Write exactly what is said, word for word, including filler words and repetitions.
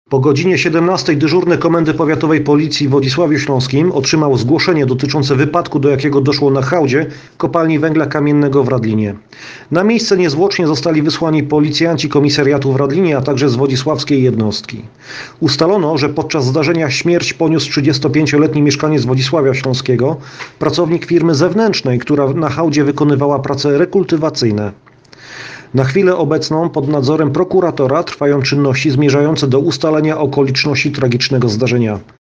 Po godzinie siedemnastej dyżurny Komendy Powiatowej Policji w Wodzisławiu Śląskim otrzymał zgłoszenie dotyczące wypadku, do jakiego doszło na hałdzie kopalni węgla kamiennego w Radlinie. Na miejsce niezwłocznie zostali wysłani policjanci komisariatu w Radlinie, a także z wodzisławskiej jednostki. Ustalono, że podczas zdarzenia śmierć poniósł trzydziestopięcioletni mieszkaniec Wodzisławia Śląskiego, pracownik firmy zewnętrznej, która na hałdzie wykonywała prace rekultywacyjne. Na chwilę obecną pod nadzorem prokuratora trwają czynności zmierzające do ustalenia okoliczności tragicznego zdarzenia.